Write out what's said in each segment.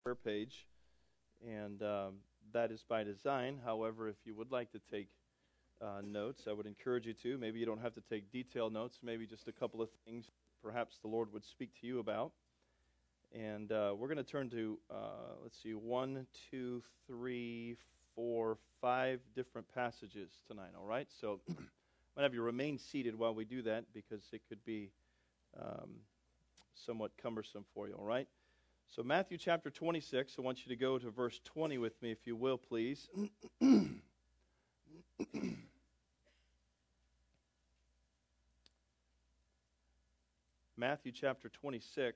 prayer page, and that is by design. However, if you would like to take notes, I would encourage you to. Maybe you don't have to take detailed notes, maybe just a couple of things perhaps the Lord would speak to you about. And we're going to turn to, 5 different passages tonight, all right? So I'm going to have you remain seated while we do that because it could be somewhat cumbersome for you, all right? So Matthew chapter 26, I want you to go to verse 20 with me, if you will, please. Matthew chapter 26.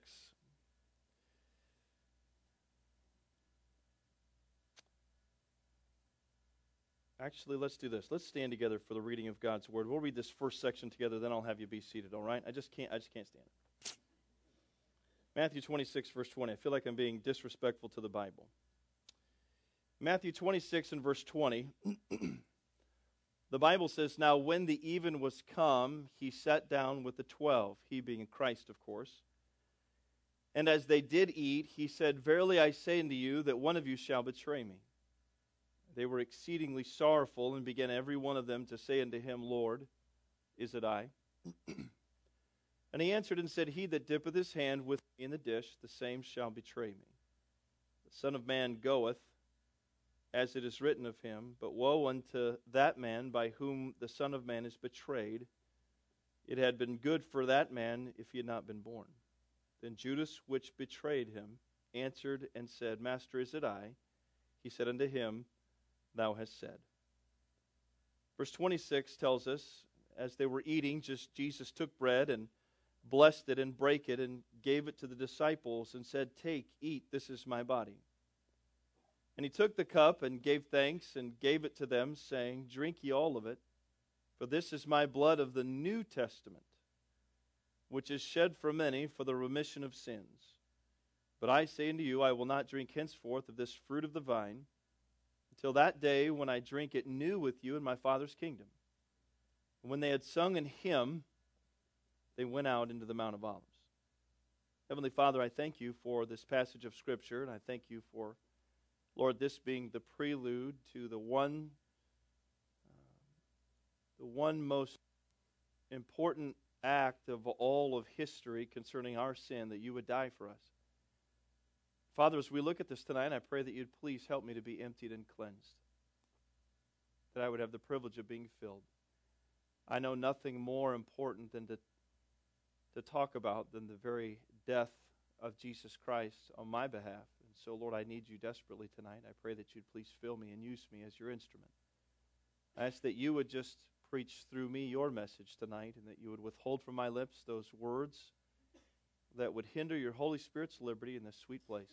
Actually, let's do this. Let's stand together for the reading of God's Word. We'll read this first section together, then I'll have you be seated, all right? I just can't stand it. Matthew 26, verse 20. I feel like I'm being disrespectful to the Bible. Matthew 26 and verse 20. The Bible says, "Now when the even was come, he sat down with the 12," he being Christ, of course. "And as they did eat, he said, Verily I say unto you, that one of you shall betray me. They were exceedingly sorrowful, and began every one of them to say unto him, Lord, is it I? And he answered and said, He that dippeth his hand with me in the dish, the same shall betray me. The Son of Man goeth, as it is written of him, but woe unto that man by whom the Son of Man is betrayed. It had been good for that man if he had not been born. Then Judas, which betrayed him, answered and said, Master, is it I? He said unto him, Thou hast said." Verse 26 tells us, as they were eating, Jesus took bread and blessed it and brake it and gave it to the disciples and said, Take, eat, this is my body. And he took the cup and gave thanks and gave it to them, saying, Drink ye all of it, for this is my blood of the New Testament, which is shed for many for the remission of sins. But I say unto you, I will not drink henceforth of this fruit of the vine, until that day when I drink it new with you in my Father's kingdom. And when they had sung an hymn, they went out into the Mount of Olives. Heavenly Father, I thank you for this passage of Scripture, and I thank you for, Lord, this being the prelude to the one most important act of all of history concerning our sin, that you would die for us. Father, as we look at this tonight, I pray that you'd please help me to be emptied and cleansed, that I would have the privilege of being filled. I know nothing more important than to talk about than the very death of Jesus Christ on my behalf. And so, Lord, I need you desperately tonight. I pray that you'd please fill me and use me as your instrument. I ask that you would just preach through me your message tonight, and that you would withhold from my lips those words that would hinder your Holy Spirit's liberty in this sweet place.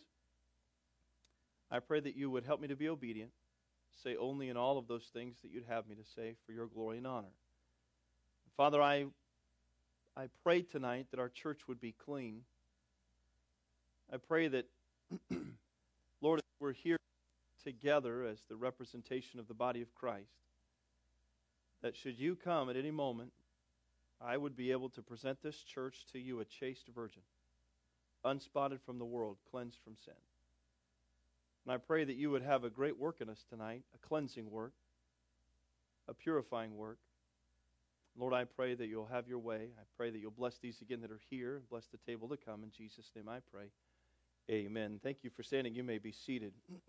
I pray that you would help me to be obedient, say only in all of those things that you'd have me to say for your glory and honor. Father, I pray tonight that our church would be clean. I pray that, Lord, as we're here together as the representation of the body of Christ, that should you come at any moment, I would be able to present this church to you a chaste virgin, unspotted from the world, cleansed from sin. And I pray that you would have a great work in us tonight, a cleansing work, a purifying work. Lord, I pray that you'll have your way. I pray that you'll bless these again that are here, bless the table to come. In Jesus' name I pray. Amen. Thank you for standing. You may be seated.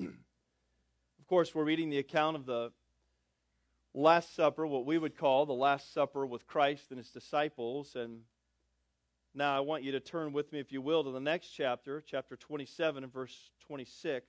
Of course, we're reading the account of the Last Supper, what we would call the Last Supper with Christ and his disciples. And now I want you to turn with me, if you will, to the next chapter, chapter 27 and verse 26.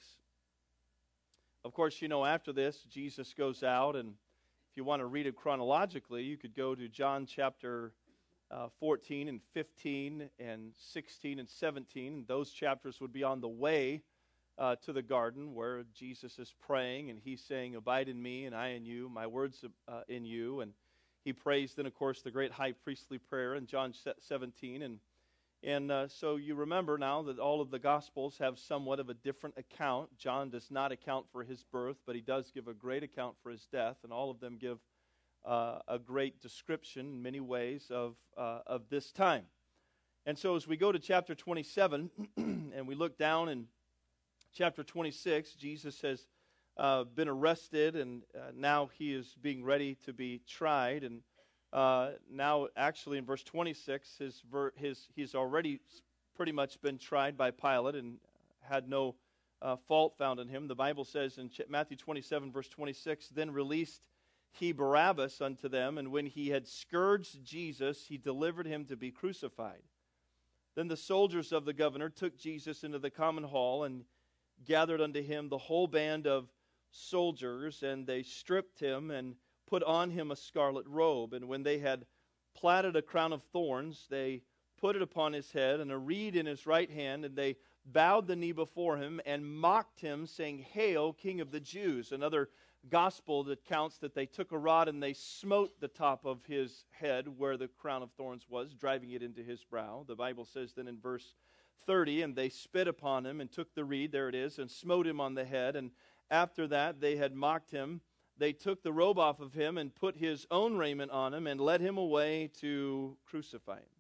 Of course, you know, after this, Jesus goes out, and if you want to read it chronologically, you could go to John chapter 14 and 15 and 16 and 17. And those chapters would be on the way to the garden where Jesus is praying, and he's saying, Abide in me, and I in you, my words in you. And he prays then, of course, the great high priestly prayer in John 17. And so you remember now that all of the Gospels have somewhat of a different account. John does not account for his birth, but he does give a great account for his death, and all of them give a great description in many ways of this time. And so as we go to chapter 27, and we look down in chapter 26, Jesus has been arrested, and now he is being ready to be tried. And now, actually, in verse 26, he's already pretty much been tried by Pilate and had no fault found in him. The Bible says in Matthew 27, verse 26, "Then released he Barabbas unto them, and when he had scourged Jesus, he delivered him to be crucified. Then the soldiers of the governor took Jesus into the common hall and gathered unto him the whole band of soldiers, and they stripped him and put on him a scarlet robe. And when they had platted a crown of thorns, they put it upon his head, and a reed in his right hand, and they bowed the knee before him and mocked him, saying, Hail, King of the Jews. Another gospel that counts that they took a rod and they smote the top of his head where the crown of thorns was, driving it into his brow. The Bible says then in verse 30, and they spit upon him and took the reed, there it is, and smote him on the head. And after that they had mocked him, they took the robe off of him and put his own raiment on him and led him away to crucify him.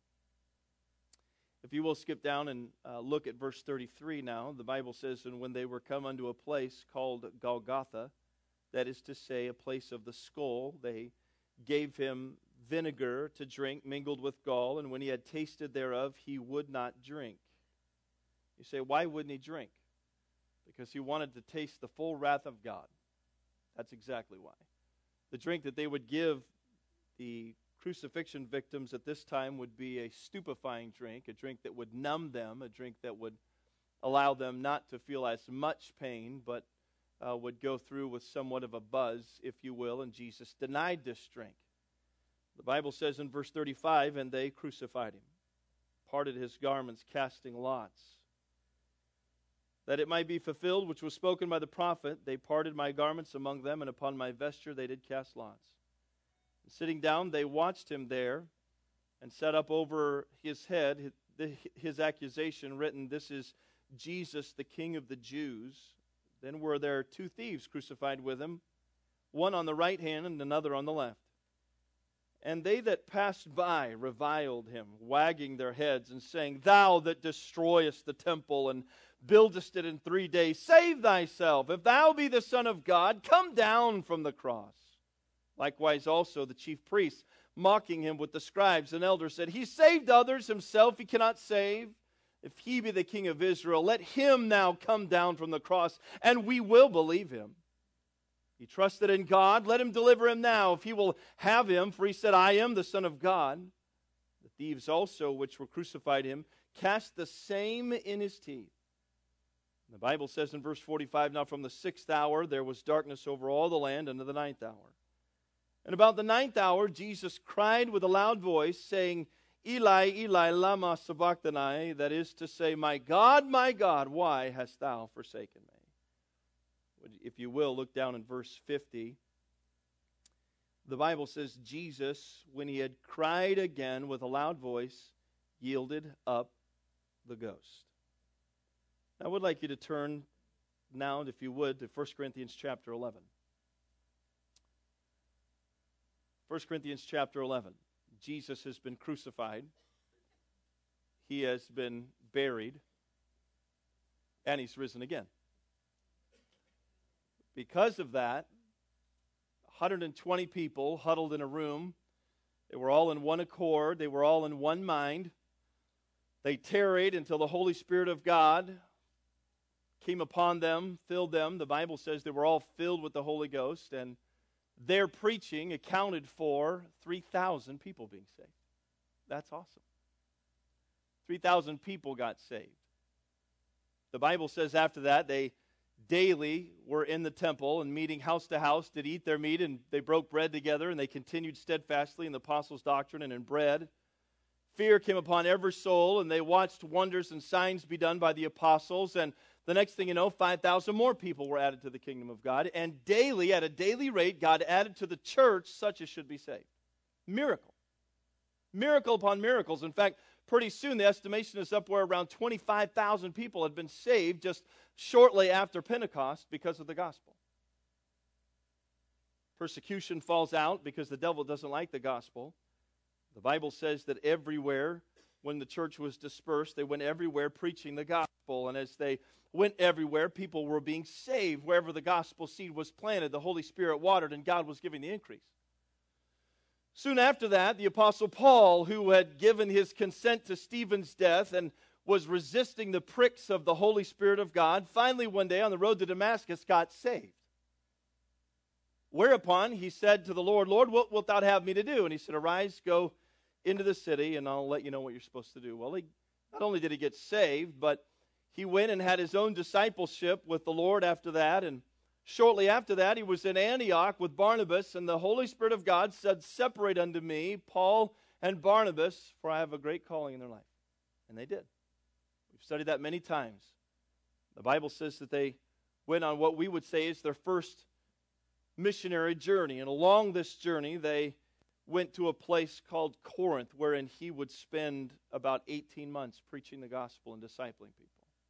If you will skip down and look at verse 33 now, the Bible says, and when they were come unto a place called Golgotha, that is to say, a place of the skull, they gave him vinegar to drink mingled with gall, and when he had tasted thereof, he would not drink. You say, why wouldn't he drink? Because he wanted to taste the full wrath of God. That's exactly why. The drink that they would give the crucifixion victims at this time would be a stupefying drink, a drink that would numb them, a drink that would allow them not to feel as much pain, but would go through with somewhat of a buzz, if you will, and Jesus denied this drink. The Bible says in verse 35, and they crucified him, parted his garments, casting lots. That it might be fulfilled, which was spoken by the prophet, they parted my garments among them, and upon my vesture they did cast lots. And sitting down, they watched him there, and set up over his head his accusation written, This is Jesus, the King of the Jews. Then were there two thieves crucified with him, one on the right hand and another on the left. And they that passed by reviled him, wagging their heads and saying, Thou that destroyest the temple and buildest it in 3 days, save thyself. If thou be the Son of God, come down from the cross. Likewise also the chief priests, mocking him with the scribes and elders, said, He saved others, himself he cannot save. If he be the King of Israel, let him now come down from the cross, and we will believe him. He trusted in God, let him deliver him now, if he will have him, for he said, I am the Son of God. The thieves also, which were crucified him, cast the same in his teeth. The Bible says in verse 45, Now from the 6th hour there was darkness over all the land unto the 9th hour. And about the 9th hour Jesus cried with a loud voice, saying, Eli, Eli, lama sabachthani, that is to say, my God, why hast thou forsaken me? If you will, look down in verse 50. The Bible says, Jesus, when he had cried again with a loud voice, yielded up the ghost. I would like you to turn now, if you would, to 1 Corinthians chapter 11. 1 Corinthians chapter 11. Jesus has been crucified. He has been buried. And he's risen again. Because of that, 120 people huddled in a room. They were all in one accord. They were all in one mind. They tarried until the Holy Spirit of God came upon them, filled them. The Bible says they were all filled with the Holy Ghost, and their preaching accounted for 3,000 people being saved. That's awesome. 3,000 people got saved. The Bible says after that, they daily were in the temple and meeting house to house, did eat their meat, and they broke bread together, and they continued steadfastly in the apostles' doctrine and in bread. Fear came upon every soul, and they watched wonders and signs be done by the apostles, and the next thing you know, 5,000 more people were added to the kingdom of God. And daily, at a daily rate, God added to the church such as should be saved. Miracle. Miracle upon miracles. In fact, pretty soon the estimation is up where around 25,000 people had been saved just shortly after Pentecost because of the gospel. Persecution falls out because the devil doesn't like the gospel. The Bible says that everywhere when the church was dispersed, they went everywhere preaching the gospel. And as they went everywhere, people were being saved. Wherever the gospel seed was planted, the Holy Spirit watered, and God was giving the increase. Soon after that, the Apostle Paul, who had given his consent to Stephen's death and was resisting the pricks of the Holy Spirit of God, finally one day on the road to Damascus got saved. Whereupon he said to the Lord, Lord, what wilt thou have me to do? And he said, arise, go into the city, and I'll let you know what you're supposed to do. Well, not only did he get saved, but he went and had his own discipleship with the Lord after that, and shortly after that, he was in Antioch with Barnabas, and the Holy Spirit of God said, separate unto me Paul and Barnabas, for I have a great calling in their life. And they did. We've studied that many times. The Bible says that they went on what we would say is their first missionary journey. And along this journey, they went to a place called Corinth, wherein he would spend about 18 months preaching the gospel and discipling people.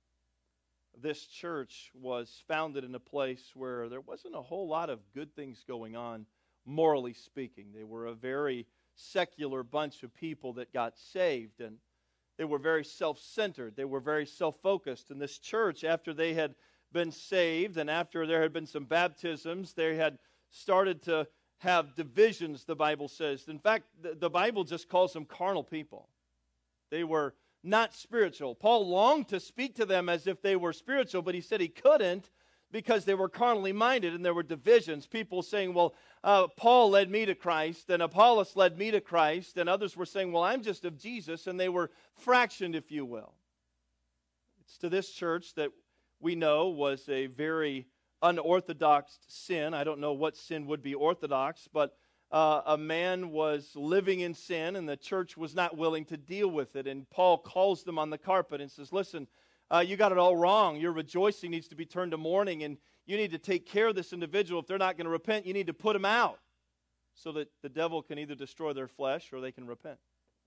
This church was founded in a place where there wasn't a whole lot of good things going on, morally speaking. They were a very secular bunch of people that got saved, and they were very self-centered. They were very self-focused. And this church, after they had been saved and after there had been some baptisms, they had started to have divisions, the Bible says. In fact, the Bible just calls them carnal people. They were not spiritual. Paul longed to speak to them as if they were spiritual, but he said he couldn't because they were carnally minded and there were divisions. People saying, well, Paul led me to Christ and Apollos led me to Christ, and others were saying, well, I'm just of Jesus, and they were fractioned, if you will. It's to this church that we know was a very unorthodox sin. I don't know what sin would be orthodox, but a man was living in sin, and the church was not willing to deal with it. And Paul calls them on the carpet and says, listen, you got it all wrong. Your rejoicing needs to be turned to mourning, and you need to take care of this individual. If they're not going to repent, you need to put them out so that the devil can either destroy their flesh or they can repent.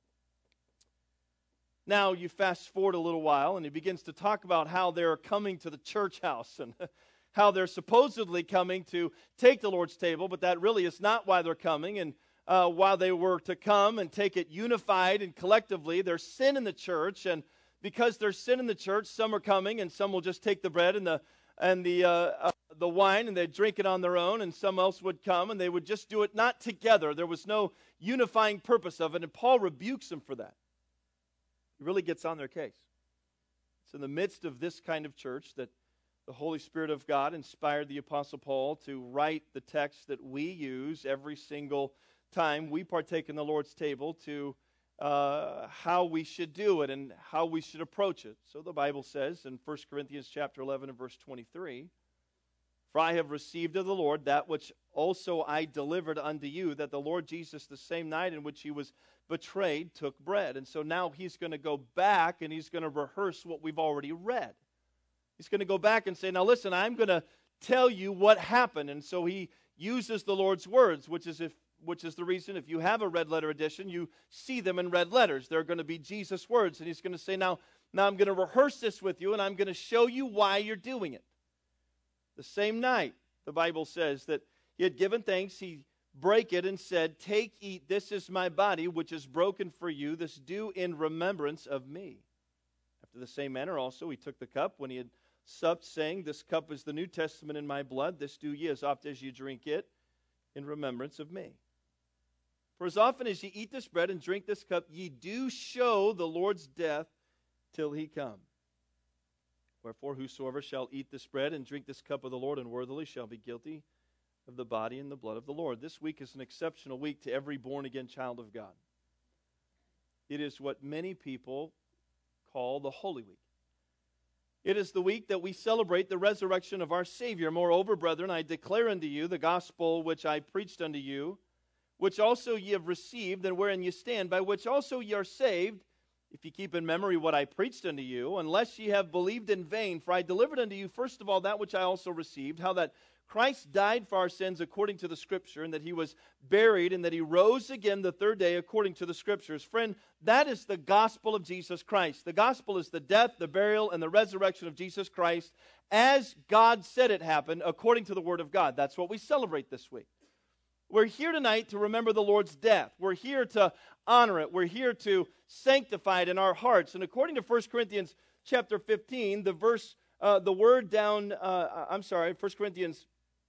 Now you fast forward a little while, and he begins to talk about how they're coming to the church house and how they're supposedly coming to take the Lord's table, but that really is not why they're coming. And while they were to come and take it unified and collectively, there's sin in the church, and because there's sin in the church, some are coming, and some will just take the bread and the wine, and they drink it on their own, and some else would come, and they would just do it not together. There was no unifying purpose of it, and Paul rebukes them for that. He really gets on their case. It's in the midst of this kind of church that the Holy Spirit of God inspired the Apostle Paul to write the text that we use every single time we partake in the Lord's table, to how we should do it and how we should approach it. So the Bible says in 1 Corinthians chapter 11 and verse 23, for I have received of the Lord that which also I delivered unto you, that the Lord Jesus, the same night in which he was betrayed, took bread. And so now he's going to go back and he's going to rehearse what we've already read. He's going to go back and say, now listen, I'm going to tell you what happened. And so he uses the Lord's words, which is the reason if you have a red letter edition, you see them in red letters. They're going to be Jesus' words. And he's going to say, now I'm going to rehearse this with you, and I'm going to show you why you're doing it. The same night, the Bible says that he had given thanks, he brake it and said, take, eat, this is my body, which is broken for you. This do in remembrance of me. After the same manner also he took the cup when he had supped, saying, this cup is the New Testament in my blood. This do ye as oft as you drink it in remembrance of me. For as often as ye eat this bread and drink this cup, ye do show the Lord's death till he come. Wherefore whosoever shall eat this bread and drink this cup of the Lord unworthily shall be guilty of the body and the blood of the Lord. This week is an exceptional week to every born-again child of God. It is what many people call the Holy Week. It is the week that we celebrate the resurrection of our Savior. Moreover, brethren, I declare unto you the gospel which I preached unto you, which also ye have received, and wherein ye stand, by which also ye are saved, if ye keep in memory what I preached unto you, unless ye have believed in vain. For I delivered unto you first of all that which I also received, how that Christ died for our sins according to the Scripture, and that he was buried, and that he rose again the third day according to the Scriptures. Friend, that is the gospel of Jesus Christ. The gospel is the death, the burial, and the resurrection of Jesus Christ as God said it happened according to the Word of God. That's what we celebrate this week. We're here tonight to remember the Lord's death. We're here to honor it. We're here to sanctify it in our hearts. And according to 1 Corinthians chapter 15, the word down, 1 Corinthians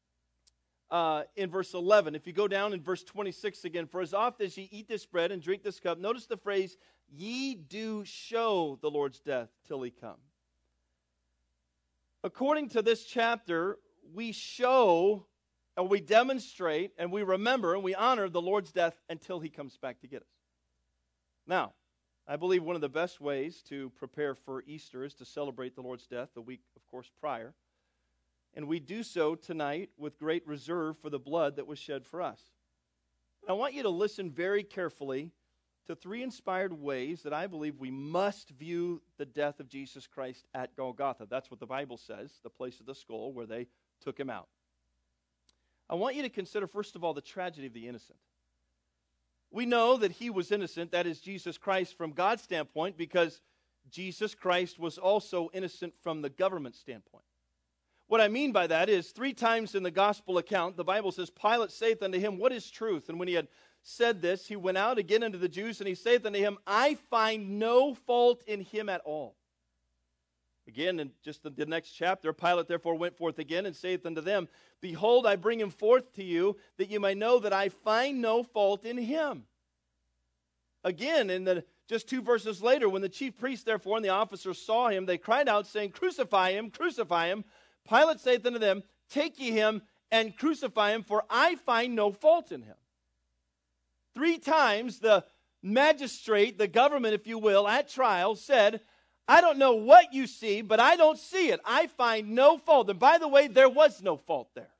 in verse 11. If you go down in verse 26 again, for as oft as ye eat this bread and drink this cup, notice the phrase, ye do show the Lord's death till he come. According to this chapter, we show, and we demonstrate, and we remember, and we honor the Lord's death until he comes back to get us. Now, I believe one of the best ways to prepare for Easter is to celebrate the Lord's death the week, of course, prior. And we do so tonight with great reserve for the blood that was shed for us. And I want you to listen very carefully to three inspired ways that I believe we must view the death of Jesus Christ at Golgotha. That's what the Bible says, the place of the skull where they took him out. I want you to consider, first of all, the tragedy of the innocent. We know that he was innocent, that is Jesus Christ, from God's standpoint, because Jesus Christ was also innocent from the government standpoint. What I mean by that is, 3 times in the gospel account, the Bible says, Pilate saith unto him, what is truth? And when he had said this, he went out again unto the Jews, and he saith unto him, I find no fault in him at all. Again, in just the next chapter, Pilate therefore went forth again and saith unto them, behold, I bring him forth to you, that you may know that I find no fault in him. Again, just 2 verses later, when the chief priests therefore and the officers saw him, they cried out, saying, crucify him, crucify him. Pilate saith unto them, take ye him and crucify him, for I find no fault in him. 3 times the magistrate, the government, if you will, at trial said, I don't know what you see, but I don't see it. I find no fault. And by the way, there was no fault there.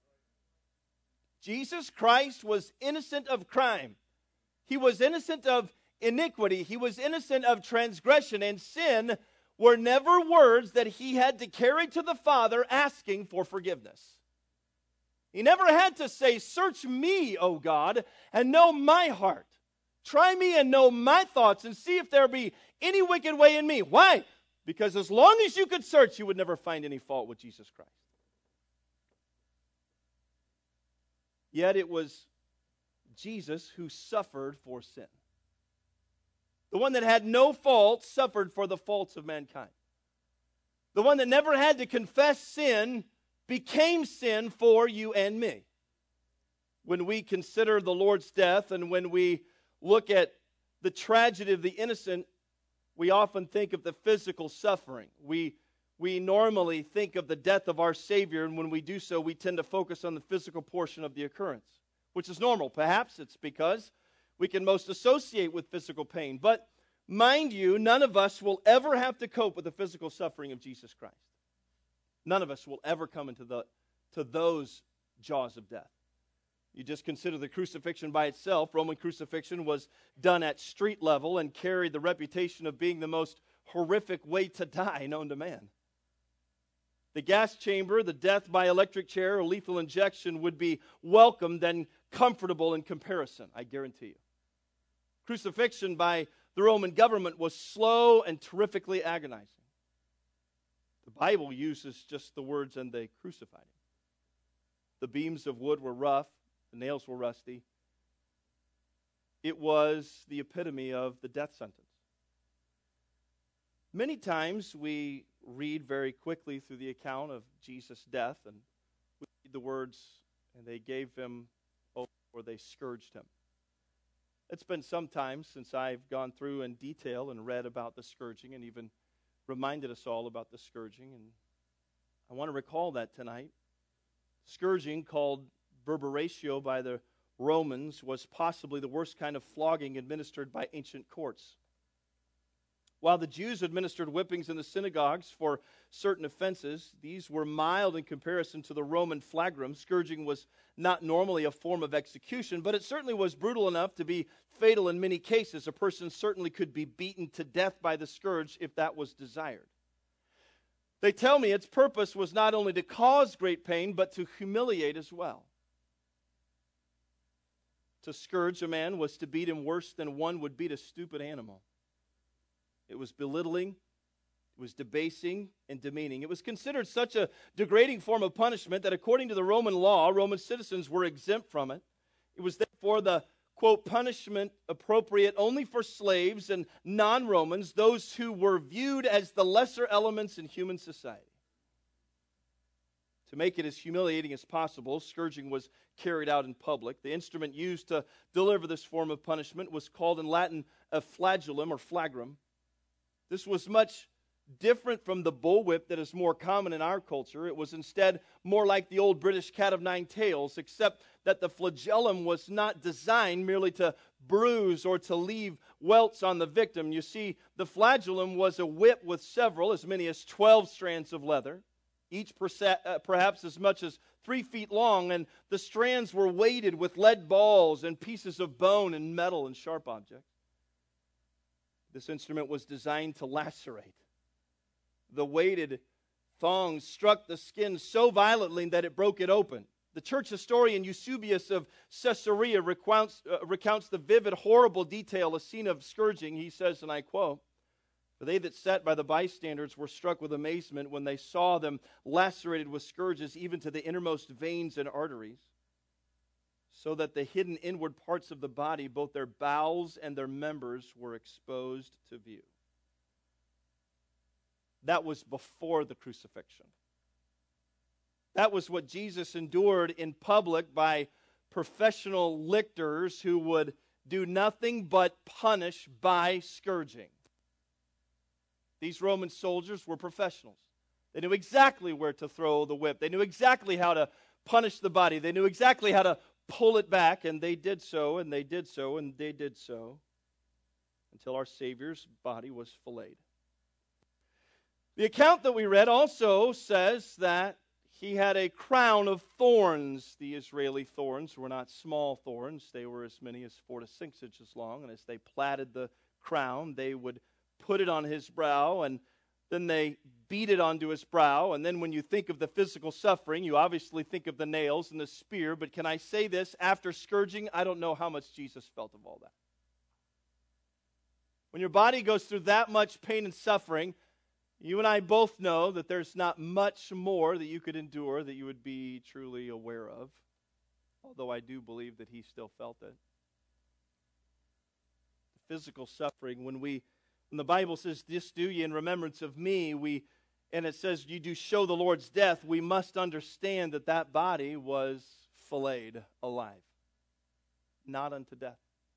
Jesus Christ was innocent of crime. He was innocent of iniquity. He was innocent of transgression. And sin were never words that he had to carry to the Father asking for forgiveness. He never had to say, search me, O God, and know my heart. Try me and know my thoughts and see if there be any wicked way in me. Why? Because as long as you could search, you would never find any fault with Jesus Christ. Yet it was Jesus who suffered for sin. The one that had no fault suffered for the faults of mankind. The one that never had to confess sin became sin for you and me. When we consider the Lord's death and when we look at the tragedy of the innocent, we often think of the physical suffering. We normally think of the death of our Savior, and when we do so, we tend to focus on the physical portion of the occurrence, which is normal. Perhaps it's because we can most associate with physical pain. But mind you, none of us will ever have to cope with the physical suffering of Jesus Christ. None of us will ever come into those jaws of death. You just consider the crucifixion by itself. Roman crucifixion was done at street level and carried the reputation of being the most horrific way to die known to man. The gas chamber, the death by electric chair or lethal injection would be welcomed and comfortable in comparison, I guarantee you. Crucifixion by the Roman government was slow and terrifically agonizing. The Bible uses just the words, and they crucified him. The beams of wood were rough. The nails were rusty. It was the epitome of the death sentence. Many times we read very quickly through the account of Jesus' death, and we read the words, and they gave him over, or they scourged him. It's been some time since I've gone through in detail and read about the scourging and even reminded us all about the scourging, and I want to recall that tonight. Scourging, called verberatio by the Romans, was possibly the worst kind of flogging administered by ancient courts. While the Jews administered whippings in the synagogues for certain offenses, these were mild in comparison to the Roman flagrum. Scourging was not normally a form of execution, but it certainly was brutal enough to be fatal in many cases. A person certainly could be beaten to death by the scourge if that was desired. They tell me its purpose was not only to cause great pain, but to humiliate as well. To scourge a man was to beat him worse than one would beat a stupid animal. It was belittling, it was debasing and demeaning. It was considered such a degrading form of punishment that according to the Roman law, Roman citizens were exempt from it. It was therefore the, quote, punishment appropriate only for slaves and non-Romans, those who were viewed as the lesser elements in human society. To make it as humiliating as possible, scourging was carried out in public. The instrument used to deliver this form of punishment was called in Latin a flagellum or flagrum. This was much different from the bullwhip that is more common in our culture. It was instead more like the old British cat of nine tails, except that the flagellum was not designed merely to bruise or to leave welts on the victim. You see, the flagellum was a whip with several, as many as 12 strands of leather, each perhaps as much as 3 feet long, and the strands were weighted with lead balls and pieces of bone and metal and sharp objects. This instrument was designed to lacerate. The weighted thongs struck the skin so violently that it broke it open. The church historian Eusebius of Caesarea recounts the vivid, horrible detail, a scene of scourging. He says, and I quote, "For they that sat by the bystanders were struck with amazement when they saw them lacerated with scourges even to the innermost veins and arteries, so that the hidden inward parts of the body, both their bowels and their members, were exposed to view." That was before the crucifixion. That was what Jesus endured in public by professional lictors who would do nothing but punish by scourging. These Roman soldiers were professionals. They knew exactly where to throw the whip. They knew exactly how to punish the body. They knew exactly how to pull it back, and they did so, and they did so, and they did so, until our Savior's body was filleted. The account that we read also says that he had a crown of thorns. The Israeli thorns were not small thorns. They were as many as 4 to 6 inches long. And as they plaited the crown, they would put it on his brow, and then they beat it onto his brow. And then when you think of the physical suffering, you obviously think of the nails and the spear. But can I say this? After scourging, I don't know how much Jesus felt of all that. When your body goes through that much pain and suffering, you and I both know that there's not much more that you could endure that you would be truly aware of, although I do believe that he still felt it. The physical suffering, when the Bible says, "This do ye in remembrance of me," and it says, "You do show the Lord's death," we must understand that that body was filleted alive, not unto death.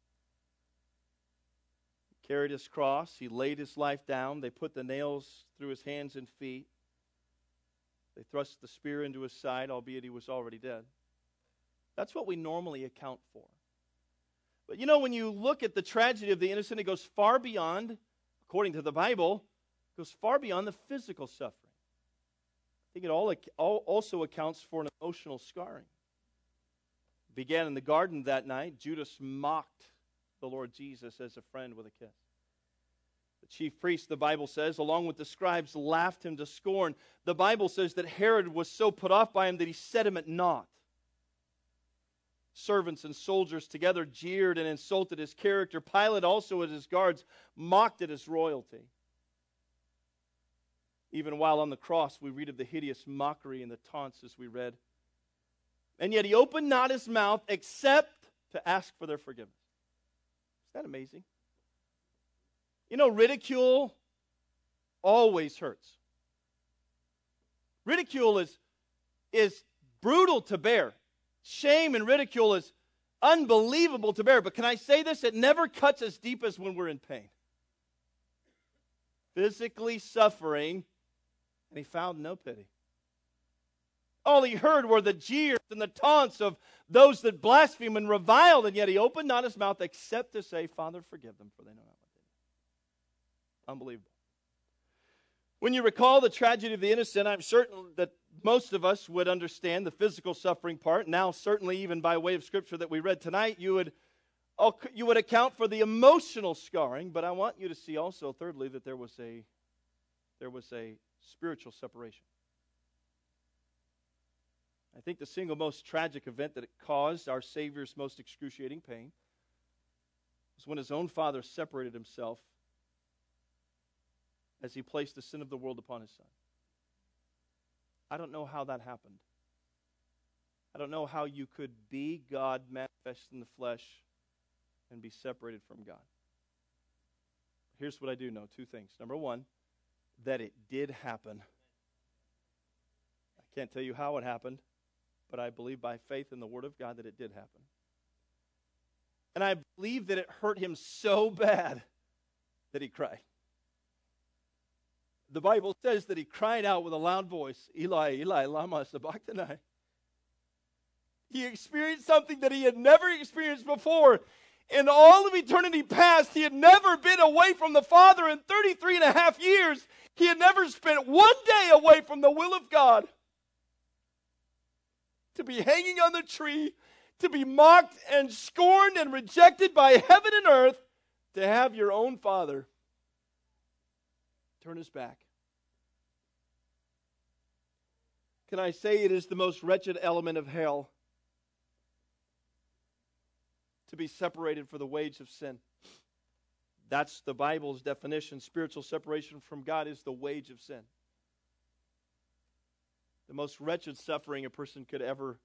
Carried his cross. He laid his life down. They put the nails through his hands and feet. They thrust the spear into his side, albeit he was already dead. That's what we normally account for. But you know, when you look at the tragedy of the innocent, it goes far beyond, according to the Bible, it goes far beyond the physical suffering. I think it also accounts for an emotional scarring. It began in the garden that night. Judas mocked the Lord Jesus as a friend with a kiss. The chief priests, the Bible says, along with the scribes, laughed him to scorn. The Bible says that Herod was so put off by him that he set him at naught. Servants and soldiers together jeered and insulted his character. Pilate also and his guards mocked at his royalty. Even while on the cross, we read of the hideous mockery and the taunts as we read. And yet he opened not his mouth except to ask for their forgiveness. Isn't that amazing? You know, ridicule always hurts. Ridicule is brutal to bear. Shame and ridicule is unbelievable to bear. But can I say this? It never cuts as deep as when we're in pain. Physically suffering, and he found no pity. All he heard were the jeers and the taunts of those that blaspheme and reviled, and yet he opened not his mouth except to say, "Father, forgive them, for they know not what they do." Unbelievable. When you recall the tragedy of the innocent, I'm certain that most of us would understand the physical suffering part. Now, certainly even by way of Scripture that we read tonight, you would account for the emotional scarring, but I want you to see also, thirdly, that there was a spiritual separation. I think the single most tragic event that it caused our Savior's most excruciating pain was when his own Father separated himself as he placed the sin of the world upon his Son. I don't know how that happened. I don't know how you could be God manifest in the flesh and be separated from God. Here's what I do know, two things. Number one, that it did happen. I can't tell you how it happened, but I believe by faith in the Word of God that it did happen. And I believe that it hurt him so bad that he cried. The Bible says that he cried out with a loud voice, Eli, Eli, lama sabachthani. He experienced something that he had never experienced before. In all of eternity past, he had never been away from the Father in 33 and a half years. He had never spent one day away from the will of God. To be hanging on the tree, to be mocked and scorned and rejected by heaven and earth, to have your own Father turn his back. Can I say it is the most wretched element of hell to be separated for the wage of sin? That's the Bible's definition. Spiritual separation from God is the wage of sin. The most wretched suffering a person could ever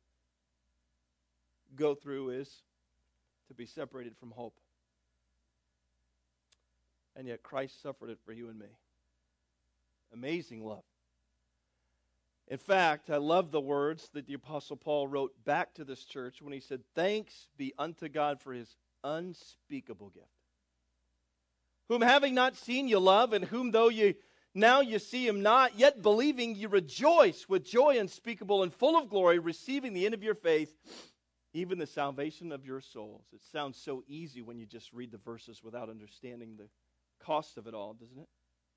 go through is to be separated from hope. And yet Christ suffered it for you and me. Amazing love. In fact, I love the words that the Apostle Paul wrote back to this church when he said, "Thanks be unto God for his unspeakable gift, whom having not seen you love, and whom though you see him not, yet believing you rejoice with joy unspeakable and full of glory, receiving the end of your faith, even the salvation of your souls." It sounds so easy when you just read the verses without understanding the cost of it all, doesn't it?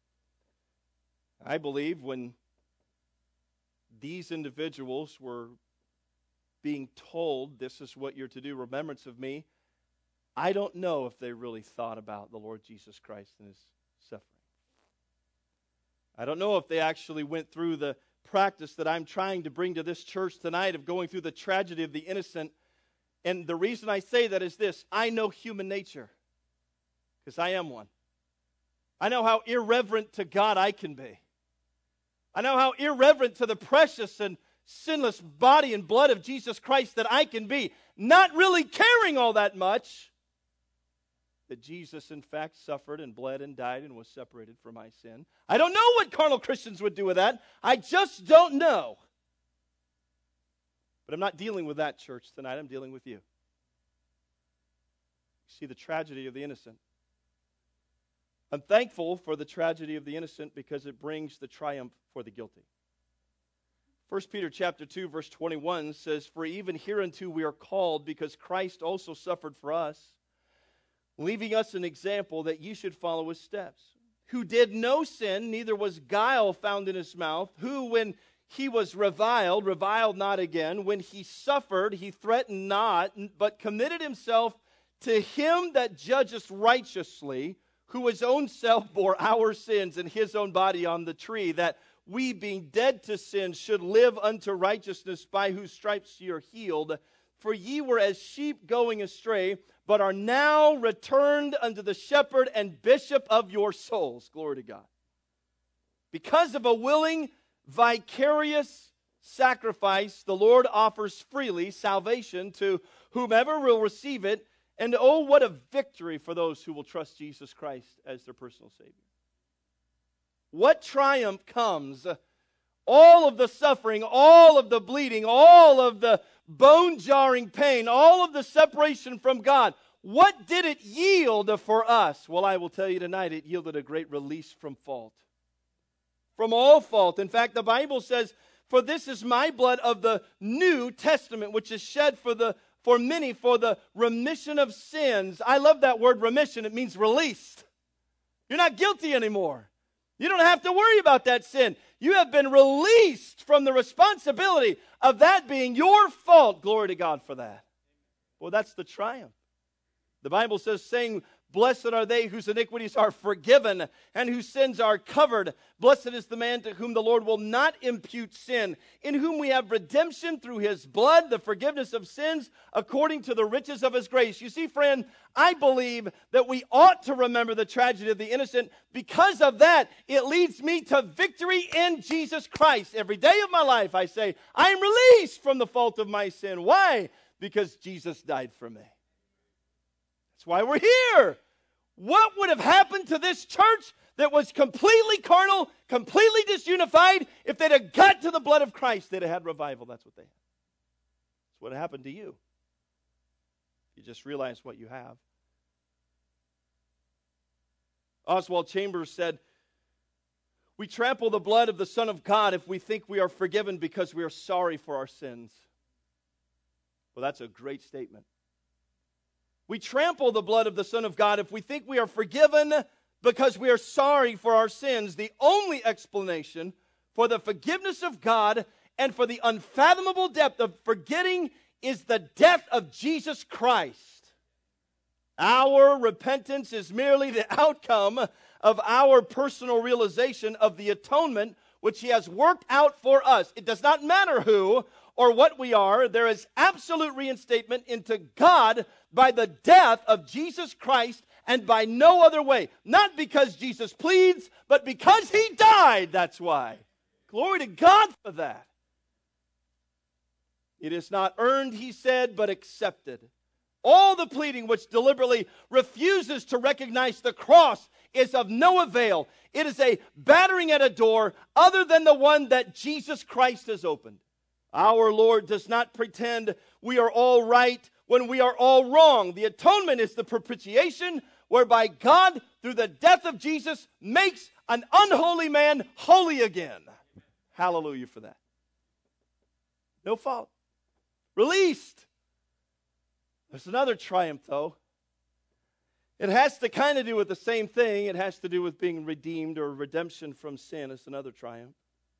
I believe when these individuals were being told, this is what you're to do, remembrance of me, I don't know if they really thought about the Lord Jesus Christ and his suffering. I don't know if they actually went through the practice that I'm trying to bring to this church tonight of going through the tragedy of the innocent. And the reason I say that is this: I know human nature, because I am one. I know how irreverent to God I can be. I know how irreverent to the precious and sinless body and blood of Jesus Christ that I can be, not really caring all that much that Jesus in fact suffered and bled and died and was separated for my sin. I don't know what carnal Christians would do with that. I just don't know. But I'm not dealing with that, church, tonight. I'm dealing with you. See the tragedy of the innocent. I'm thankful for the tragedy of the innocent because it brings the triumph for the guilty. 1 Peter chapter 2, verse 21 says, "For even hereunto we are called, because Christ also suffered for us, leaving us an example that ye should follow his steps. Who did no sin, neither was guile found in his mouth. Who, when he was reviled not again. When he suffered, he threatened not, but committed himself to him that judgeth righteously, who his own self bore our sins in his own body on the tree, that we, being dead to sin, should live unto righteousness, by whose stripes ye are healed. For ye were as sheep going astray, but are now returned unto the shepherd and bishop of your souls." Glory to God. Because of a willing, vicarious sacrifice, the Lord offers freely salvation to whomever will receive it. And oh, what a victory for those who will trust Jesus Christ as their personal Savior. What triumph comes? All of the suffering, all of the bleeding, all of the bone-jarring pain, all of the separation from God. What did it yield for us? Well, I will tell you tonight, it yielded a great release from fault. From all fault. In fact, the Bible says, "For this is my blood of the New Testament, which is shed for many for the remission of sins." I love that word remission. It means released. You're not guilty anymore. You don't have to worry about that sin. You have been released from the responsibility of that being your fault. Glory to God for that. Well, that's the triumph. The Bible says, saying, Blessed are they whose iniquities are forgiven and whose sins are covered. Blessed is the man to whom the Lord will not impute sin, in whom we have redemption through his blood, the forgiveness of sins, according to the riches of his grace. You see, friend, I believe that we ought to remember the tragedy of the innocent. Because of that, it leads me to victory in Jesus Christ. Every day of my life, I say, I am released from the fault of my sin. Why? Because Jesus died for me. That's why we're here. What would have happened to this church that was completely carnal, completely disunified, if they'd have got to the blood of Christ? They'd have had revival. That's what they had. That's what happened to you. You just realize what you have. Oswald Chambers said, we trample the blood of the Son of God if we think we are forgiven because we are sorry for our sins. Well, that's a great statement. We trample the blood of the Son of God if we think we are forgiven because we are sorry for our sins. The only explanation for the forgiveness of God and for the unfathomable depth of forgetting is the death of Jesus Christ. Our repentance is merely the outcome of our personal realization of the atonement which He has worked out for us. It does not matter who or what we are. There is absolute reinstatement into God by the death of Jesus Christ and by no other way. Not because Jesus pleads, but because He died. That's why. Glory to God for that. It is not earned, He said, but accepted. All the pleading which deliberately refuses to recognize the cross is of no avail. It is a battering at a door other than the one that Jesus Christ has opened. Our Lord does not pretend we are all right when we are all wrong. The atonement is the propitiation whereby God, through the death of Jesus, makes an unholy man holy again. Hallelujah for that. No fault. Released. There's another triumph, though. It has to kind of do with the same thing. It has to do with being redeemed or redemption from sin. It's another triumph.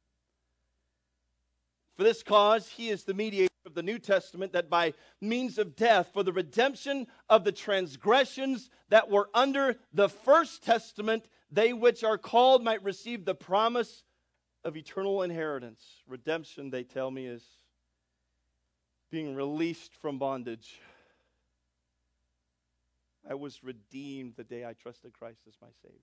For this cause, He is the mediator of the New Testament, that by means of death, for the redemption of the transgressions that were under the first testament, they which are called might receive the promise of eternal inheritance. Redemption, they tell me, is being released from bondage. I was redeemed the day I trusted Christ as my Savior.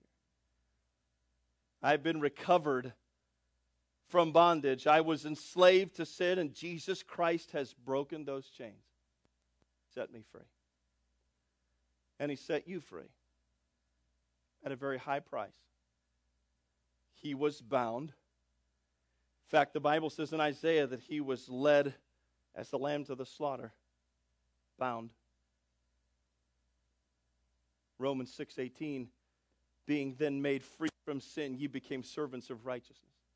I've been recovered from bondage. I was enslaved to sin, and Jesus Christ has broken those chains, set me free. And He set you free at a very high price. He was bound. In fact, the Bible says in Isaiah that He was led as the lamb to the slaughter, bound. Romans 6:18, being then made free from sin, ye became servants of righteousness.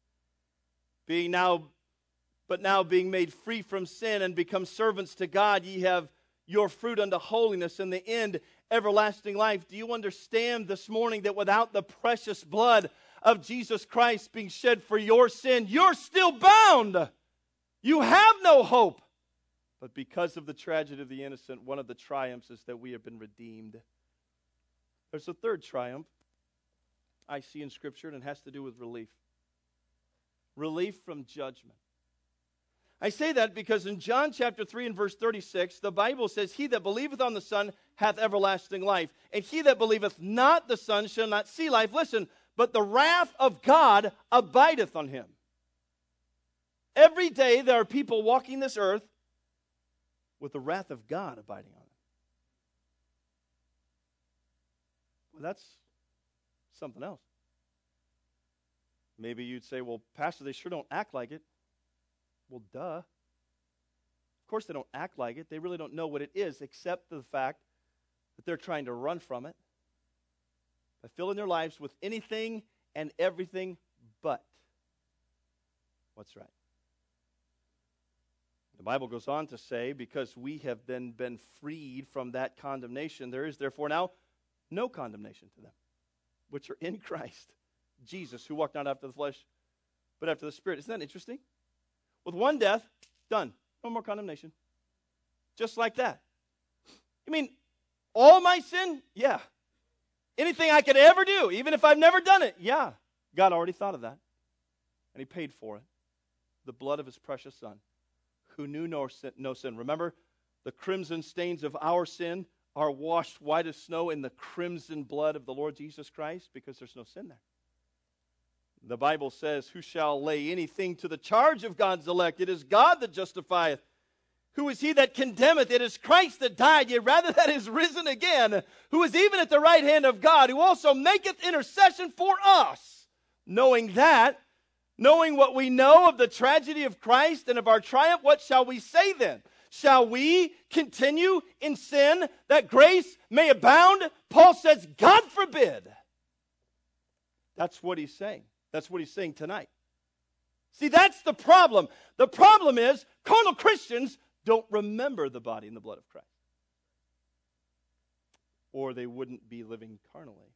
Now being made free from sin and become servants to God, ye have your fruit unto holiness, and the end, everlasting life. Do you understand this morning that without the precious blood of Jesus Christ being shed for your sin, you're still bound? You have no hope. But because of the tragedy of the innocent, one of the triumphs is that we have been redeemed. There's a third triumph I see in Scripture, and it has to do with relief. Relief from judgment. I say that because in John chapter 3 and verse 36, the Bible says, He that believeth on the Son hath everlasting life, and he that believeth not the Son shall not see life. Listen, but the wrath of God abideth on him. Every day there are people walking this earth with the wrath of God abiding on them. Well, that's something else. Maybe you'd say, well, Pastor, they sure don't act like it. Well, duh. Of course they don't act like it. They really don't know what it is, except the fact that they're trying to run from it by filling their lives with anything and everything but what's right. The Bible goes on to say, because we have then been freed from that condemnation, there is therefore now no condemnation to them, which are in Christ Jesus, who walked not after the flesh, but after the Spirit. Isn't that interesting? With one death, done. No more condemnation. Just like that. You mean all my sin? Yeah. Anything I could ever do, even if I've never done it. Yeah, God already thought of that. And He paid for it. The blood of His precious Son, who knew no sin. Remember, the crimson stains of our sin are washed white as snow in the crimson blood of the Lord Jesus Christ, because there's no sin there. The Bible says, who shall lay anything to the charge of God's elect? It is God that justifieth. Who is he that condemneth? It is Christ that died, yea, rather that is risen again, who is even at the right hand of God, who also maketh intercession for us. Knowing what we know of the tragedy of Christ and of our triumph, what shall we say then? Shall we continue in sin that grace may abound? Paul says, God forbid. That's what he's saying. That's what he's saying tonight. See, that's the problem. The problem is carnal Christians don't remember the body and the blood of Christ. Or they wouldn't be living carnally.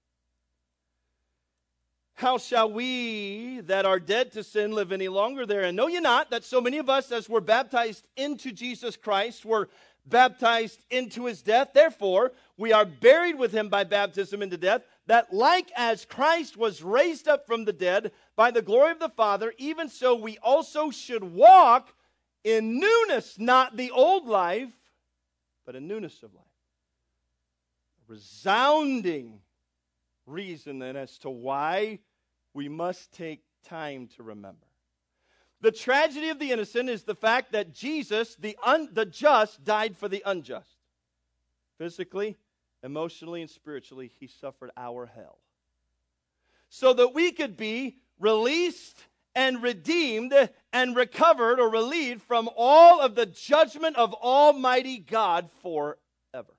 How shall we that are dead to sin live any longer therein? Know ye not that so many of us as were baptized into Jesus Christ were baptized into His death? Therefore, we are buried with Him by baptism into death, that like as Christ was raised up from the dead by the glory of the Father, even so we also should walk in newness, not the old life, but in newness of life. A resounding reason then as to why we must take time to remember. The tragedy of the innocent is the fact that Jesus, the just, died for the unjust. Physically, emotionally, and spiritually, He suffered our hell. So that we could be released and redeemed and recovered or relieved from all of the judgment of Almighty God forever.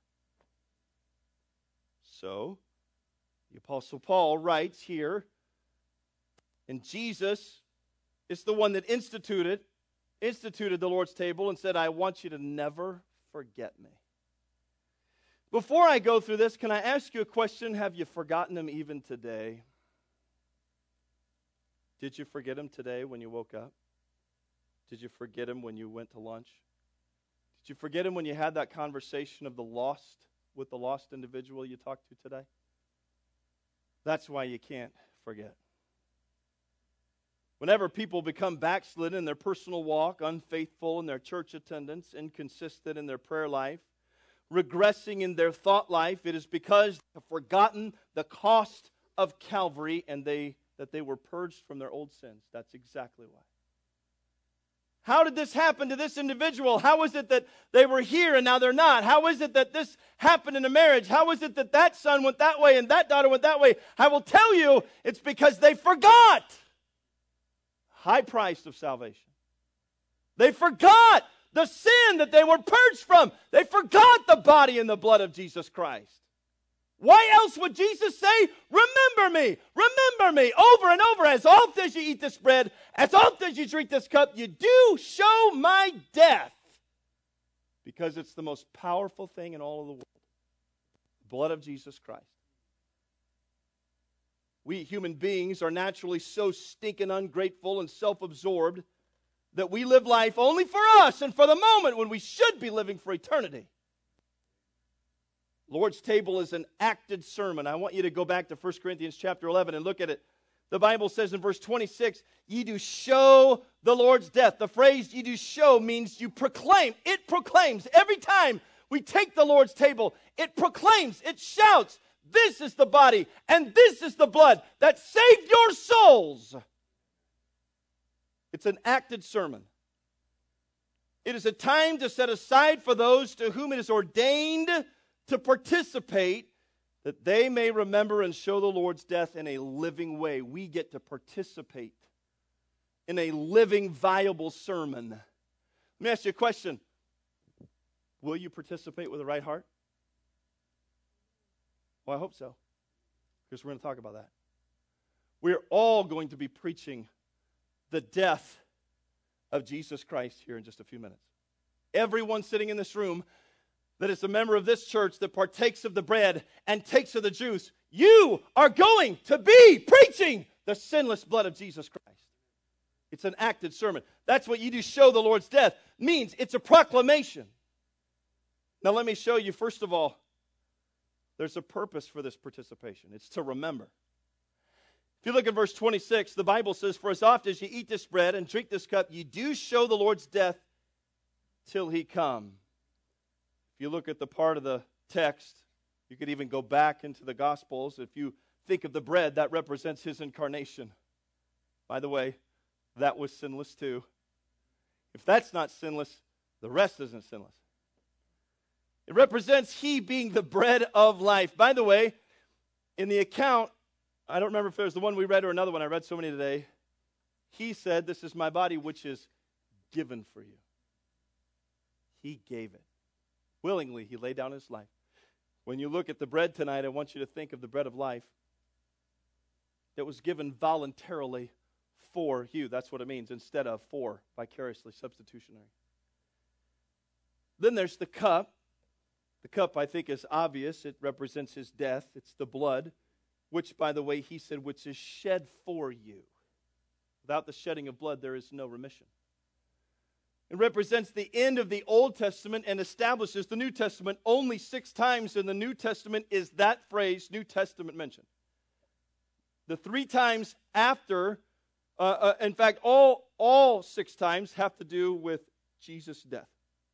So, the Apostle Paul writes here, and Jesus is the one that instituted the Lord's table and said, I want you to never forget me. Before I go through this, can I ask you a question? Have you forgotten Him even today? Did you forget Him today when you woke up? Did you forget Him when you went to lunch? Did you forget Him when you had that conversation with the lost individual you talked to today? That's why you can't forget. Whenever people become backslidden in their personal walk, unfaithful in their church attendance, inconsistent in their prayer life, regressing in their thought life, it is because they have forgotten the cost of Calvary and that they were purged from their old sins. That's exactly why. How did this happen to this individual? How is it that they were here and now they're not? How is it that this happened in a marriage? How is it that that son went that way and that daughter went that way? I will tell you, it's because they forgot. High price of salvation. They forgot the sin that they were purged from. They forgot the body and the blood of Jesus Christ. Why else would Jesus say, remember me, over and over, as often as you eat this bread, as often as you drink this cup, you do show my death. Because it's the most powerful thing in all of the world. The blood of Jesus Christ. We human beings are naturally so stinking ungrateful and self-absorbed that we live life only for us and for the moment when we should be living for eternity. Lord's table is an acted sermon. I want you to go back to 1 Corinthians chapter 11 and look at it. The Bible says in verse 26, ye do show the Lord's death. The phrase ye do show means you proclaim. It proclaims. Every time we take the Lord's table, it proclaims, it shouts, this is the body and this is the blood that saved your souls. It's an acted sermon. It is a time to set aside for those to whom it is ordained to participate, that they may remember and show the Lord's death in a living way. We get to participate in a living, viable sermon. Let me ask you a question. Will you participate with the right heart? Well, I hope so, because we're going to talk about that. We're all going to be preaching the death of Jesus Christ here in just a few minutes. Everyone sitting in this room that is a member of this church that partakes of the bread and takes of the juice, you are going to be preaching the sinless blood of Jesus Christ. It's an acted sermon. That's what you do show the Lord's death means. It's a proclamation. Now let me show you, first of all, There's a purpose for this participation. It's to remember. If you look at verse 26, the Bible says, "For as oft as you eat this bread and drink this cup, you do show the Lord's death till he come." If you look at the part of the text, you could even go back into the Gospels. If you think of the bread, that represents his incarnation. By the way, that was sinless too. If that's not sinless, the rest isn't sinless. It represents he being the bread of life. By the way, in the account, I don't remember if it was the one we read or another one. I read so many today. He said, "This is my body which is given for you." He gave it. Willingly, he laid down his life. When you look at the bread tonight, I want you to think of the bread of life that was given voluntarily for you. That's what it means, instead of for, vicariously, substitutionary. Then there's the cup. The cup, I think, is obvious. It represents his death. It's the blood, which, by the way, he said, which is shed for you. Without the shedding of blood, there is no remission. It represents the end of the Old Testament and establishes the New Testament. Only 6 times in the New Testament is that phrase, New Testament, mentioned. The 3 times after, in fact, all 6 times have to do with Jesus' death.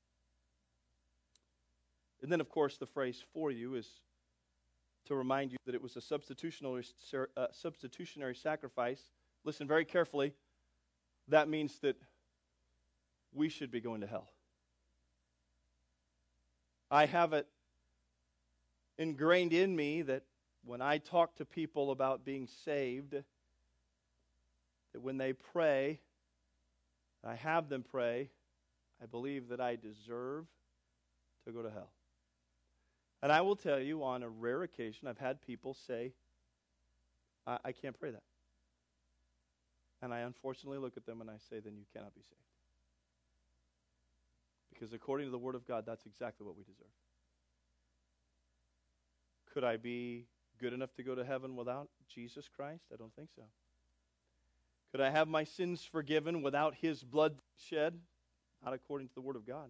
And then, of course, the phrase "for you" is to remind you that it was a substitutionary sacrifice. Listen very carefully. That means that we should be going to hell. I have it ingrained in me that when I talk to people about being saved, that when they pray, I have them pray, I believe that I deserve to go to hell. And I will tell you, on a rare occasion, I've had people say, I can't pray that. And I unfortunately look at them and I say, then you cannot be saved. Because according to the Word of God, that's exactly what we deserve. Could I be good enough to go to heaven without Jesus Christ? I don't think so. Could I have my sins forgiven without his blood shed? Not according to the Word of God.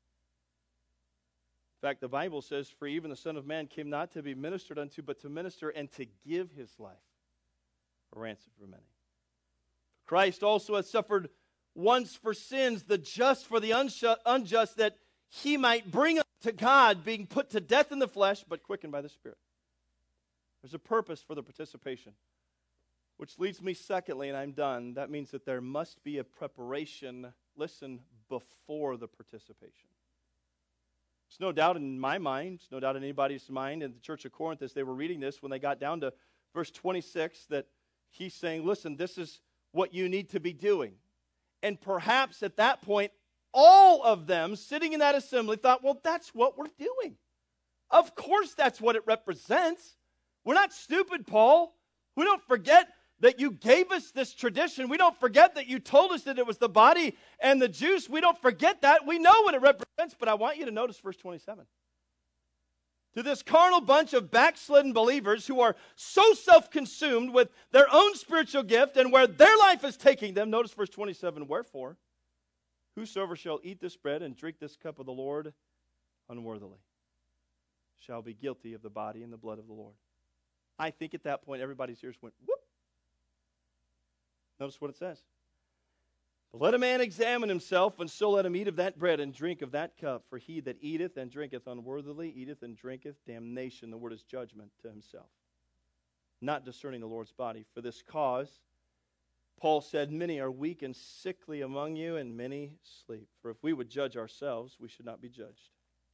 In fact, the Bible says, "For even the Son of Man came not to be ministered unto, but to minister and to give his life a ransom for many." Christ also has suffered once for sins, the just for the unjust, that he might bring us to God, being put to death in the flesh, but quickened by the Spirit. There's a purpose for the participation. Which leads me, secondly, and I'm done, that means that there must be a preparation, listen, before the participation. There's no doubt in my mind, there's no doubt in anybody's mind in the church of Corinth as they were reading this, when they got down to verse 26, that he's saying, listen, this is what you need to be doing. And perhaps at that point, all of them sitting in that assembly thought, well, that's what we're doing. Of course that's what it represents. We're not stupid, Paul. We don't forget that you gave us this tradition. We don't forget that you told us that it was the body and the juice. We don't forget that. We know what it represents, but I want you to notice verse 27. To this carnal bunch of backslidden believers who are so self-consumed with their own spiritual gift and where their life is taking them, notice verse 27, "Wherefore, whosoever shall eat this bread and drink this cup of the Lord unworthily shall be guilty of the body and the blood of the Lord." I think at that point everybody's ears went, whoop. Notice what it says. "But let a man examine himself, and so let him eat of that bread and drink of that cup. For he that eateth and drinketh unworthily eateth and drinketh damnation." The word is judgment to himself, not discerning the Lord's body. "For this cause," Paul said, "many are weak and sickly among you, and many sleep. For if we would judge ourselves, we should not be judged."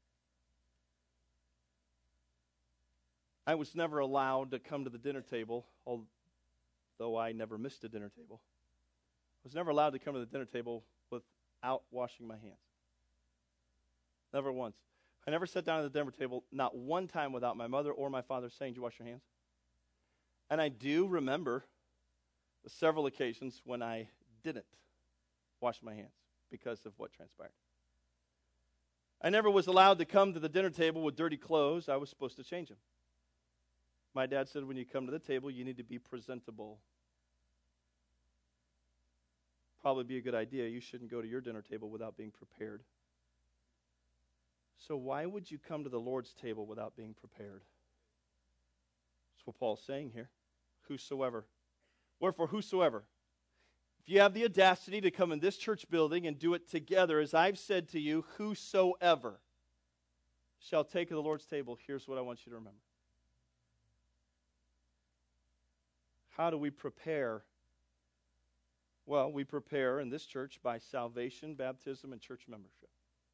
I was never allowed to come to the dinner table, although I never missed a dinner table. I was never allowed to come to the dinner table without washing my hands. Never once. I never sat down at the dinner table, not one time, without my mother or my father saying, "Did you wash your hands?" And I do remember the several occasions when I didn't wash my hands because of what transpired. I never was allowed to come to the dinner table with dirty clothes. I was supposed to change them. My dad said, when you come to the table, you need to be presentable. Probably be a good idea. You shouldn't go to your dinner table without being prepared. So why would you come to the Lord's table without being prepared? what Paul's saying here. Whosoever. Wherefore, whosoever. If you have the audacity to come in this church building and do it together, as I've said to you, whosoever shall take of the Lord's table, here's what I want you to remember. How do we prepare? Well, we prepare in this church by salvation, baptism, and church membership.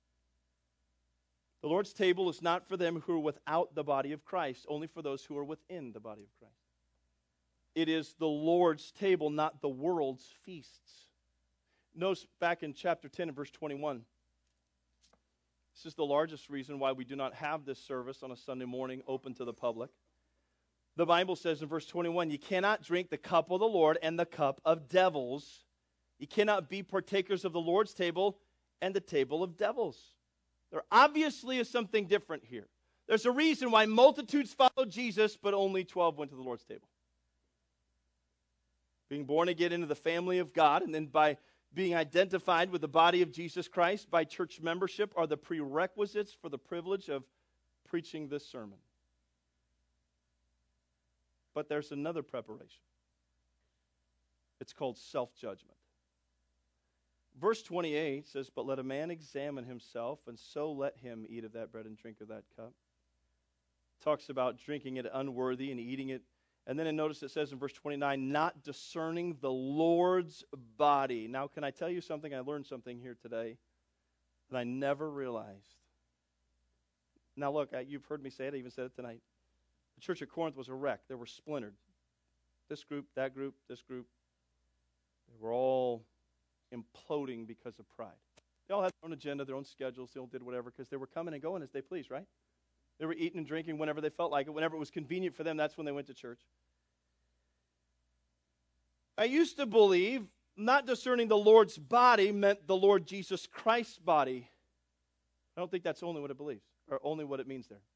The Lord's table is not for them who are without the body of Christ, only for those who are within the body of Christ. It is the Lord's table, not the world's feasts. Notice back in chapter 10 and verse 21. This is the largest reason why we do not have this service on a Sunday morning open to the public. The Bible says in verse 21, you cannot drink the cup of the Lord and the cup of devils. You cannot be partakers of the Lord's table and the table of devils. There obviously is something different here. There's a reason why multitudes followed Jesus, but only 12 went to the Lord's table. Being born again into the family of God, and then by being identified with the body of Jesus Christ by church membership are the prerequisites for the privilege of preaching this sermon. But there's another preparation. It's called self-judgment. Verse 28 says, but let a man examine himself, and so let him eat of that bread and drink of that cup. It talks about drinking it unworthy and eating it. And then notice it says in verse 29, not discerning the Lord's body. Now, can I tell you something? I learned something here today that I never realized. Now, look, you've heard me say it. I even said it tonight. The church at Corinth was a wreck. They were splintered. This group, that group, this group. They were all imploding because of pride. They all had their own agenda, their own schedules. They all did whatever because they were coming and going as they pleased, right? They were eating and drinking whenever they felt like it. Whenever it was convenient for them, that's when they went to church. I used to believe not discerning the Lord's body meant the Lord Jesus Christ's body. I don't think that's only what it believes, or only what it means there.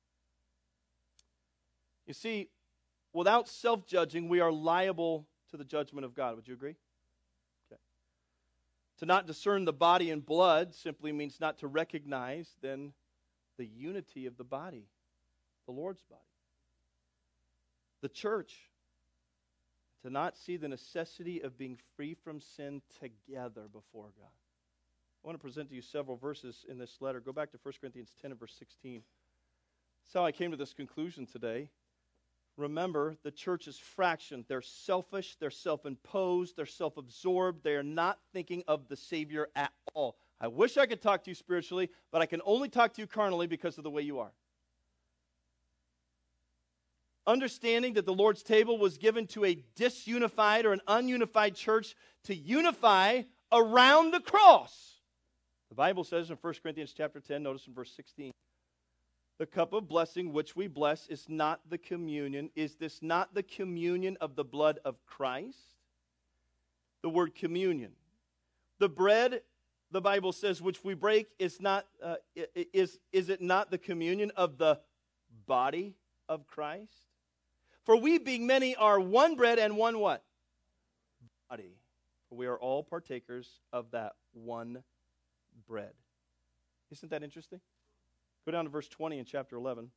You see, without self-judging, we are liable to the judgment of God. Would you agree? Okay. To not discern the body and blood simply means not to recognize then the unity of the body, the Lord's body. The church, to not see the necessity of being free from sin together before God. I want to present to you several verses in this letter. Go back to 1 Corinthians 10 and verse 16. That's how I came to this conclusion today. Remember, the church is fractioned. They're selfish, they're self-imposed, they're self-absorbed. They are not thinking of the Savior at all. I wish I could talk to you spiritually, but I can only talk to you carnally because of the way you are. Understanding that the Lord's table was given to a disunified or an ununified church to unify around the cross. The Bible says in 1 Corinthians chapter 10, notice in verse 16, the cup of blessing which we bless is not the communion. Is this not the communion of the blood of Christ? The word communion. The bread, the Bible says, which we break is not. Is it not the communion of the body of Christ? For we, being many, are one bread and one what? Body. For we are all partakers of that one bread. Isn't that interesting? Go down to verse 20 in chapter 11.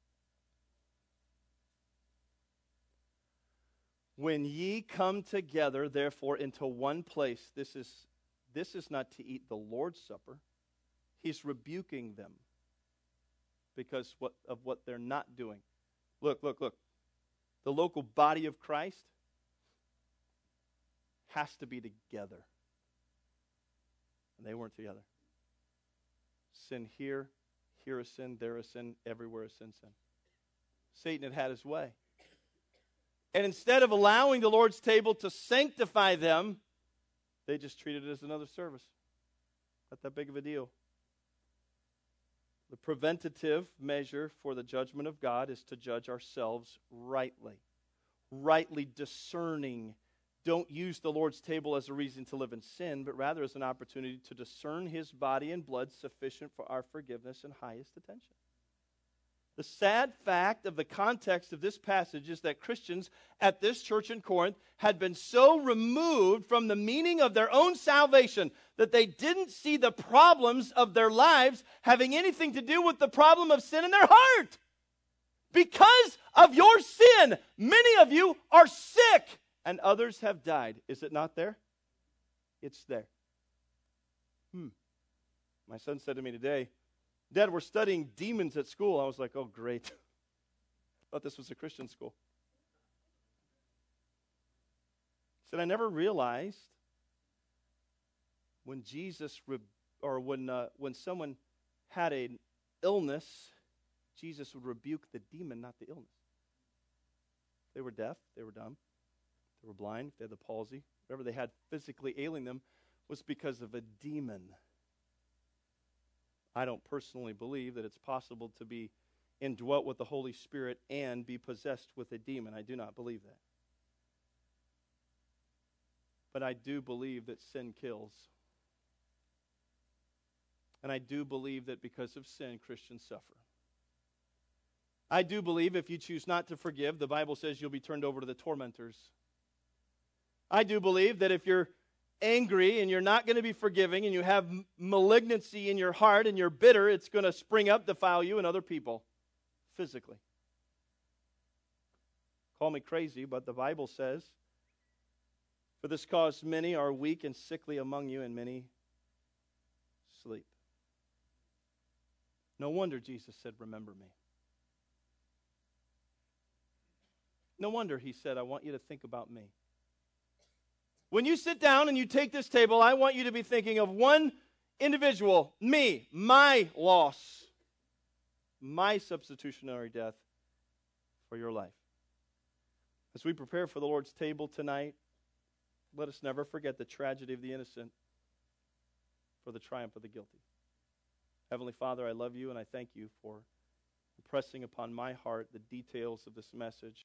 When ye come together, therefore, into one place, this is not to eat the Lord's Supper. He's rebuking them because of what they're not doing. Look. The local body of Christ has to be together. And they weren't together. Sin here a sin, there a sin, everywhere a sin. Satan had his way. And instead of allowing the Lord's table to sanctify them, they just treated it as another service. Not that big of a deal. The preventative measure for the judgment of God is to judge ourselves rightly. Rightly discerning. Don't use the Lord's table as a reason to live in sin, but rather as an opportunity to discern His body and blood sufficient for our forgiveness and highest attention. The sad fact of the context of this passage is that Christians at this church in Corinth had been so removed from the meaning of their own salvation that they didn't see the problems of their lives having anything to do with the problem of sin in their heart. Because of your sin, many of you are sick and others have died. Is it not there? It's there. My son said to me today, Dad, we're studying demons at school. I was like, oh, great. Thought this was a Christian school. He said, I never realized when when someone had an illness, Jesus would rebuke the demon, not the illness. They were deaf, they were dumb, they were blind, they had the palsy. Whatever they had physically ailing them was because of a demon. I don't personally believe that it's possible to be indwelt with the Holy Spirit and be possessed with a demon. I do not believe that. But I do believe that sin kills. And I do believe that because of sin, Christians suffer. I do believe if you choose not to forgive, the Bible says you'll be turned over to the tormentors. I do believe that if you're angry and you're not going to be forgiving and you have malignancy in your heart and you're bitter, it's going to spring up, defile you and other people physically. Call me crazy, but the Bible says, for this cause many are weak and sickly among you, and many sleep. No wonder Jesus said, remember me. No wonder he said, I want you to think about me. When you sit down and you take this table, I want you to be thinking of one individual, me, my loss, my substitutionary death for your life. As we prepare for the Lord's table tonight, let us never forget the tragedy of the innocent for the triumph of the guilty. Heavenly Father, I love you and I thank you for impressing upon my heart the details of this message.